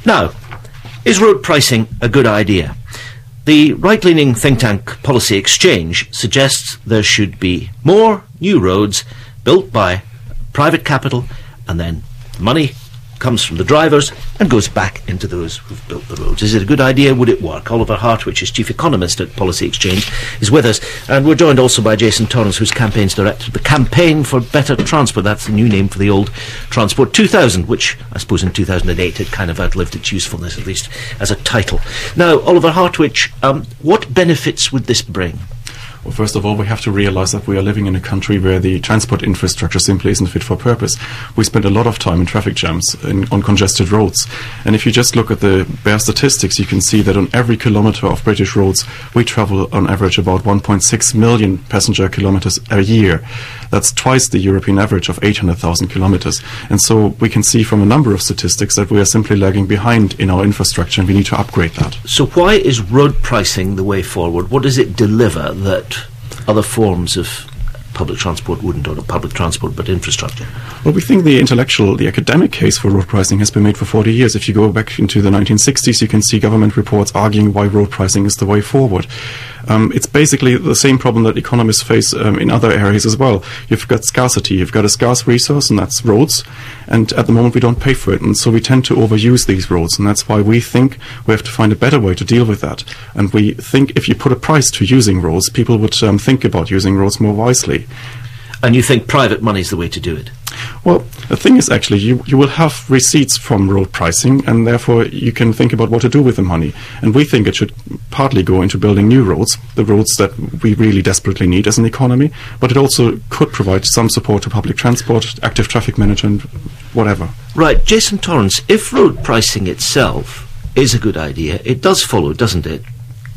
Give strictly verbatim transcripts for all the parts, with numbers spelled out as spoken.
Now, is road pricing a good idea? The right-leaning think tank Policy Exchange suggests there should be more new roads built by private capital, and then money comes from the drivers and goes back into those who've built the roads. Is it a good idea? Would it work? Oliver Hartwich, is Chief Economist at Policy Exchange, is with us, and we're joined also by Jason Torrance, who's Campaigns Director of the Campaign for Better Transport. That's the new name for the old Transport two thousand, which I suppose in two thousand eight it kind of outlived its usefulness, at least as a title. Now, Oliver Hartwich, um, what benefits would this bring? Well, first of all, we have to realize that we are living in a country where the transport infrastructure simply isn't fit for purpose. We spend a lot of time in traffic jams in, on congested roads. And if you just look at the bare statistics, you can see that on every kilometre of British roads, we travel on average about one point six million passenger kilometres a year. That's twice the European average of eight hundred thousand kilometres. And so we can see from a number of statistics that we are simply lagging behind in our infrastructure, and we need to upgrade that. So why is road pricing the way forward? What does it deliver that other forms of public transport wouldn't, or not public transport but infrastructure? Well, we think the intellectual, the academic case for road pricing has been made for forty years. If you go back into the nineteen sixties, you can see government reports arguing why road pricing is the way forward. Um, it's basically the same problem that economists face um, in other areas as well. You've got scarcity, you've got a scarce resource, and that's roads, and at the moment we don't pay for it, and so we tend to overuse these roads, and that's why we think we have to find a better way to deal with that. And we think if you put a price to using roads, people would um, think about using roads more wisely. And you think private money is the way to do it? Well, the thing is, actually, you, you will have receipts from road pricing, and therefore you can think about what to do with the money. And we think it should partly go into building new roads, the roads that we really desperately need as an economy, but it also could provide some support to public transport, active traffic management, whatever. Right. Jason Torrance, if road pricing itself is a good idea, it does follow, doesn't it?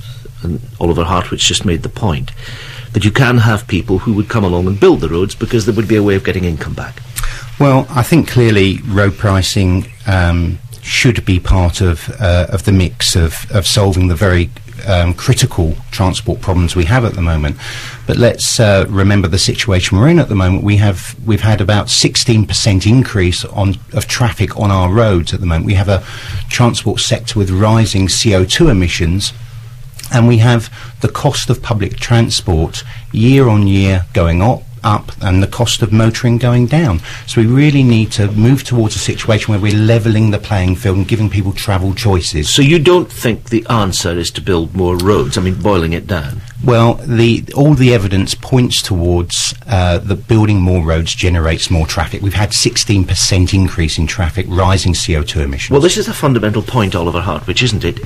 And Oliver Hartwich just made the point that you can have people who would come along and build the roads because there would be a way of getting income back. Well, I think clearly road pricing um, should be part of uh, of the mix of, of solving the very um, critical transport problems we have at the moment. But let's uh, remember the situation we're in at the moment. We have we've had about sixteen percent increase on of traffic on our roads at the moment. We have a transport sector with rising C O two emissions. And we have the cost of public transport year on year going up, up and the cost of motoring going down. So we really need to move towards a situation where we're levelling the playing field and giving people travel choices. So you don't think the answer is to build more roads? I mean, boiling it down. Well, the all the evidence points towards uh, that building more roads generates more traffic. We've had sixteen percent increase in traffic, rising C O two emissions. Well, this is a fundamental point, Oliver Hartwich, isn't it?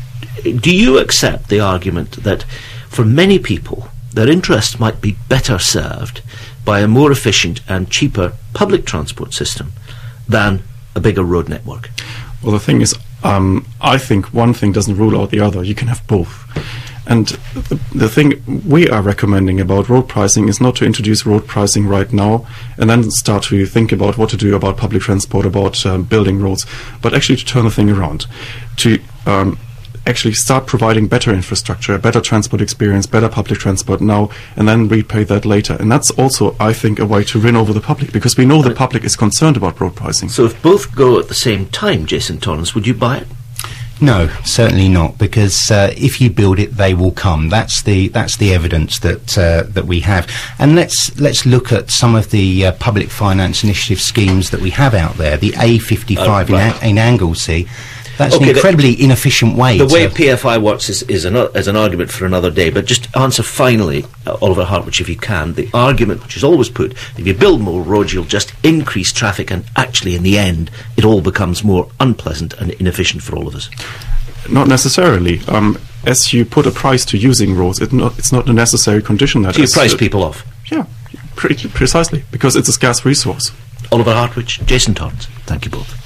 Do you accept the argument that for many people their interests might be better served by a more efficient and cheaper public transport system than a bigger road network? Well, the thing is, um, I think one thing doesn't rule out the other. You can have both. And the, the thing we are recommending about road pricing is not to introduce road pricing right now and then start to think about what to do about public transport, about um, building roads, but actually to turn the thing around, to um, actually start providing better infrastructure, better transport experience, better public transport now, and then repay that later. And that's also, I think, a way to win over the public, because we know the public is concerned about road pricing. So if both go at the same time, Jason Torrance, would you buy it? No, certainly not, because uh, if you build it, they will come. That's the that's the evidence that uh, that we have. And let's let's look at some of the uh, public finance initiative schemes that we have out there. The A fifty-five uh, right. in, in Anglesey. That's okay, an incredibly inefficient way. The way to P F I works is, is an, as an argument for another day, but just answer finally, uh, Oliver Hartwich, if you can, the argument which is always put, if you build more roads, you'll just increase traffic, and actually in the end, it all becomes more unpleasant and inefficient for all of us. Not necessarily. Um, as you put a price to using roads, it not, it's not a necessary condition that... So you price uh, people off? Yeah, pre precisely, because it's a scarce resource. Oliver Hartwich, Jason Torrance, thank you both.